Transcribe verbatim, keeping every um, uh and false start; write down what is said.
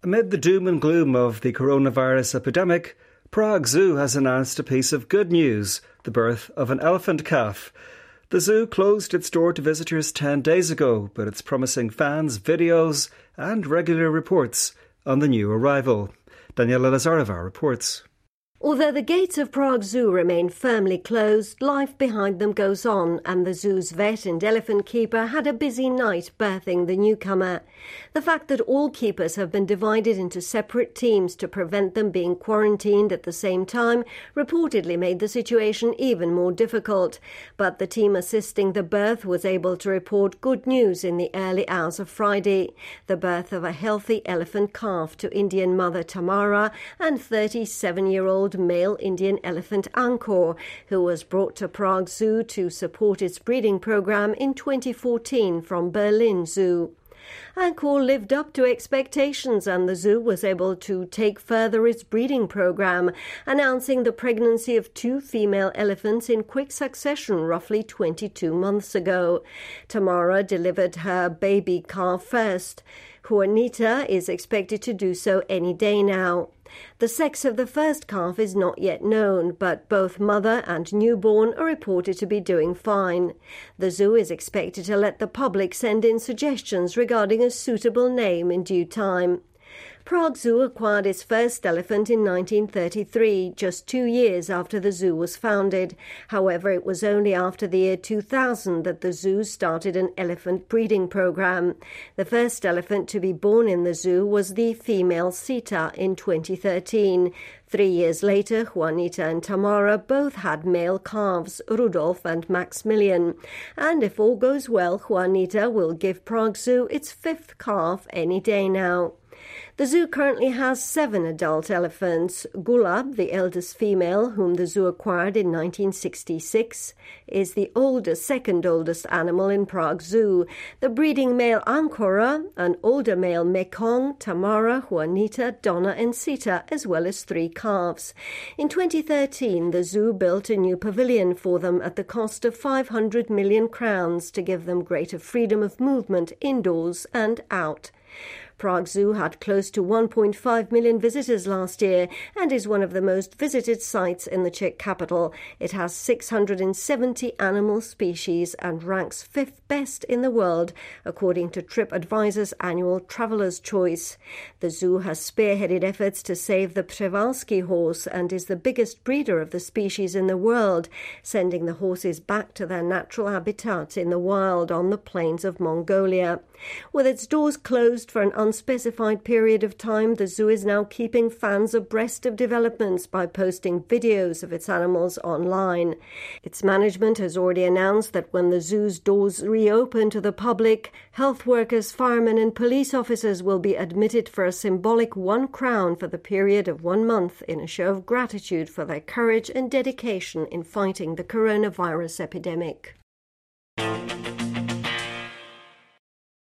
Amid the doom and gloom of the coronavirus epidemic, Prague Zoo has announced a piece of good news, the birth of an elephant calf. The zoo closed its door to visitors ten days ago, but it's promising fans videos and regular reports on the new arrival. Daniela Lazareva reports. Although the gates of Prague Zoo remain firmly closed, life behind them goes on, and the zoo's vet and elephant keeper had a busy night birthing the newcomer. The fact that all keepers have been divided into separate teams to prevent them being quarantined at the same time reportedly made the situation even more difficult. But the team assisting the birth was able to report good news in the early hours of Friday: the birth of a healthy elephant calf to Indian mother Tamara and thirty-seven-year-old male Indian elephant Angkor, who was brought to Prague Zoo to support its breeding program in twenty fourteen from Berlin Zoo. Angkor lived up to expectations, and the zoo was able to take further its breeding program, announcing the pregnancy of two female elephants in quick succession roughly twenty-two months ago. Tamara delivered her baby calf first. Juanita is expected to do so any day now. The sex of the first calf is not yet known, but both mother and newborn are reported to be doing fine. The zoo is expected to let the public send in suggestions regarding a suitable name in due time. Prague Zoo acquired its first elephant in nineteen thirty-three, just two years after the zoo was founded. However, it was only after the year two thousand that the zoo started an elephant breeding program. The first elephant to be born in the zoo was the female Sita in twenty thirteen. Three years later, Juanita and Tamara both had male calves, Rudolf and Maximilian. And if all goes well, Juanita will give Prague Zoo its fifth calf any day now. The zoo currently has seven adult elephants. Gulab, the eldest female, whom the zoo acquired in nineteen sixty-six, is the oldest, second oldest animal in Prague Zoo. The breeding male Angkor, an older male Mekong, Tamara, Juanita, Donna and Sita, as well as three calves. In twenty thirteen, the zoo built a new pavilion for them at the cost of five hundred million crowns to give them greater freedom of movement indoors and out. Prague Zoo had close to one point five million visitors last year and is one of the most visited sites in the Czech capital. It has six hundred seventy animal species and ranks fifth best in the world, according to TripAdvisor's annual Traveller's Choice. The zoo has spearheaded efforts to save the Převalský horse and is the biggest breeder of the species in the world, sending the horses back to their natural habitat in the wild on the plains of Mongolia. With its doors closed for an unspecified period of time, the zoo is now keeping fans abreast of developments by posting videos of its animals online. Its management has already announced that when the zoo's doors reopen to the public, health workers, firemen and police officers will be admitted for a symbolic one crown for the period of one month in a show of gratitude for their courage and dedication in fighting the coronavirus epidemic.